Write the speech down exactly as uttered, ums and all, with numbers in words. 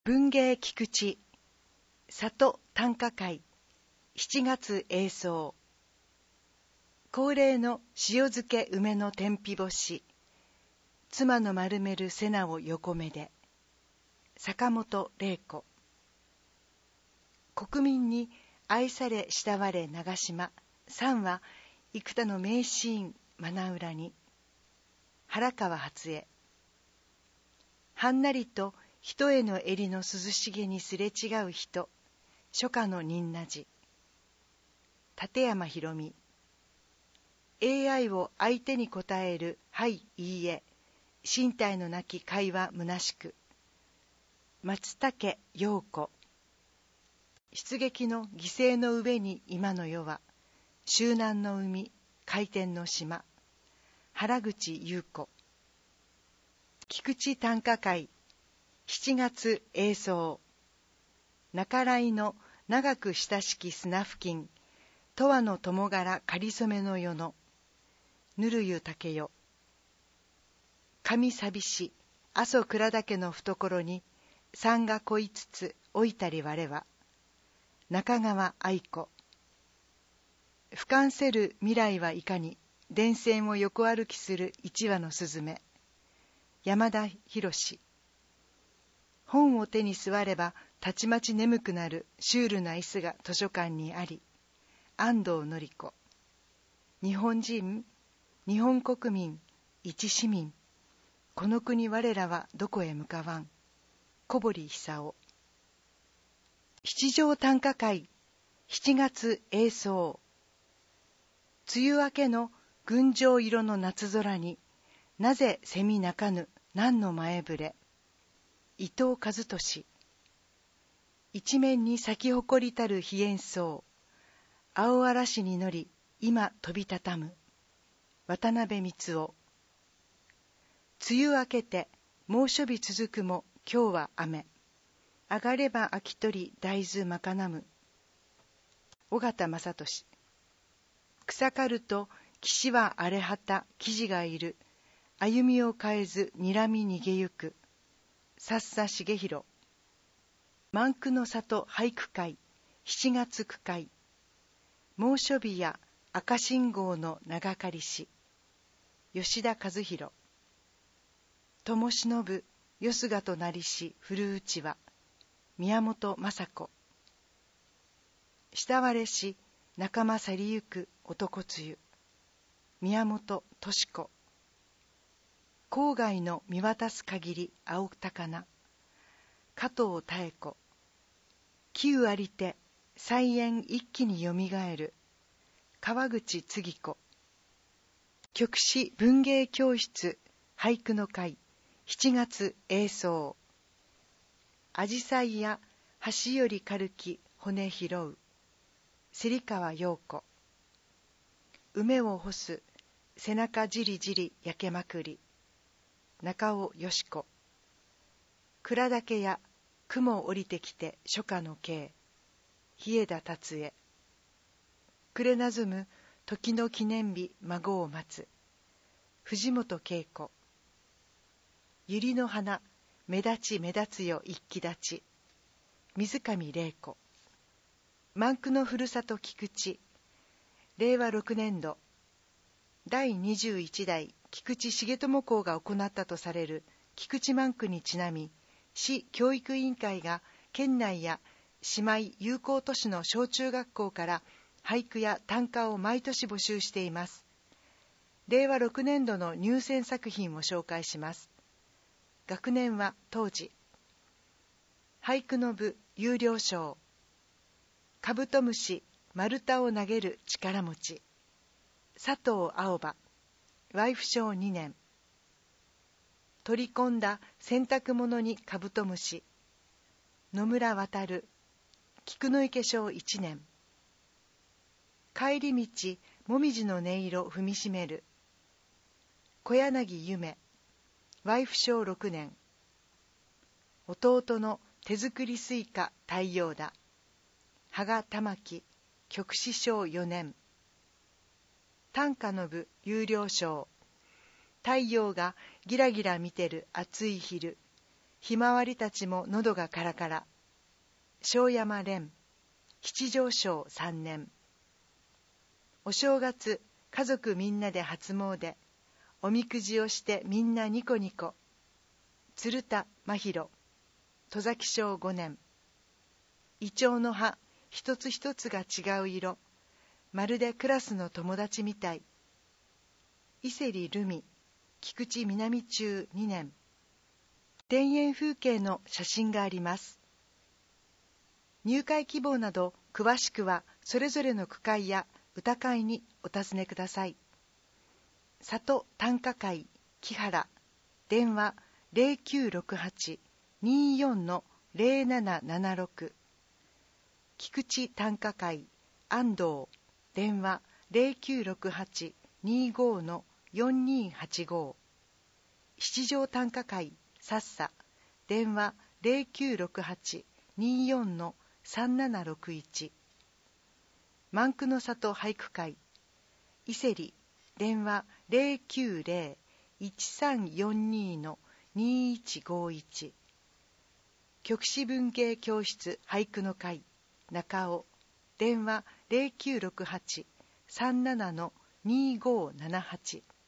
文芸菊池里短歌会しちがつ永草。恒例の塩漬け梅の天日干し。妻の丸める瀬名を横目で。坂本玲子。国民に愛され慕われ長島。三は幾多の名シーン真名裏に。原川初江。はんなりと人への襟の涼しげにすれ違う人。初夏の仁和寺。立山ひ美。エーアイ を相手に答えるはいいいえ。身体のなき会話虚しく。松竹陽子。出撃の犠牲の上に今の世は。周南の海、回転の島。原口優子。菊池短歌会しちがつ永草。中来の長く親しき砂付近。十和の友柄かりそめの世の。ぬるゆ竹よ。上寂し阿蘇倉岳の懐に山がこいつつ老いたり我は。中川愛子。俯瞰せる未来はいかに。電線を横歩きする一羽のスズメ。山田博。本を手に座ればたちまち眠くなるシュールな椅子が図書館にあり。安藤典子。日本人、日本国民、一市民。この国我らはどこへ向かわん。小堀久夫。七条短歌会しちがつ永草。梅雨明けの群青色の夏空になぜ蝉鳴かぬ何の前触れ。伊藤和俊。一面に咲き誇りたる飛燕草。青嵐に乗り今飛びたたむ。渡辺光夫。梅雨明けて猛暑日続くも今日は雨。上がれば秋取り大豆まかなむ。尾形正俊。草刈ると岸は荒れ果た生地がいる。歩みを変えず睨み逃げゆく。さっさ重弘。万句の里俳句会しちがつ句会。猛暑日や赤信号の長刈りし。吉田和弘。友忍ぶよすがとなりし古うちは。宮本雅子。慕われし仲間去りゆく男つゆ。宮本敏子。郊外の見渡す限り青高菜。加藤妙子。旧ありて菜園一気によみがえる。川口次子。曲師文芸教室俳句の会しちがつ永草。あじさいや橋より軽き骨拾う。芹川陽子。梅を干す背中じりじり焼けまくり。中尾よし子。蔵岳や雲降りてきて初夏の景。日枝達也。暮れなずむ時の記念日孫を待つ。藤本恵子。百合の花目立ち目立つよ一気立ち。水上玲子。万句のふるさと菊池。れいわろくねんどだいにじゅういちだい菊池重友公が行ったとされる菊池万句にちなみ、市教育委員会が県内や姉妹友好都市の小中学校から俳句や短歌を毎年募集しています。れいわろくねんどの入選作品を紹介します。学年は当時。俳句の部有料賞。カブトムシ丸太を投げる力持ち。佐藤青葉。ワイフ賞にねん。取り込んだ洗濯物にカブトムシ。野村航。菊の池賞いちねん。帰り道もみじの音色踏みしめる。小柳夢。ワイフ賞ろくねん。弟の手作りスイカ太陽だ。羽賀玉樹。曲師賞よねん。短歌の部有料賞。太陽がギラギラ見てる暑い昼。 ひまわりたちも喉がカラカラ。庄山蓮、七条省三年。お正月、家族みんなで初詣。おみくじをしてみんなニコニコ。鶴田真宙、戸崎省五年。イチョウの葉、一つ一つが違う色。まるでクラスの友達みたい。伊勢里留美、菊池南中にねん。田園風景の写真があります。入会希望など詳しくはそれぞれの区会や歌会にお尋ねください。里短歌会木原、電話 ゼロきゅうろくはち にーよん の ゼロななななろく。菊池短歌会安藤、電話 ゼロきゅうろくはち にーご の よんにーはちご。七条短歌会さっさ、電話 ゼロきゅうろくはち にーよん の さんななろくいち。万句の里俳句会伊勢里、電話 ゼロきゅうゼロ いちさんよんにー の にーいちごいち。曲師文芸教室俳句の会中尾、電話 ゼロきゅうろくはち さんなな の にーごーななはち。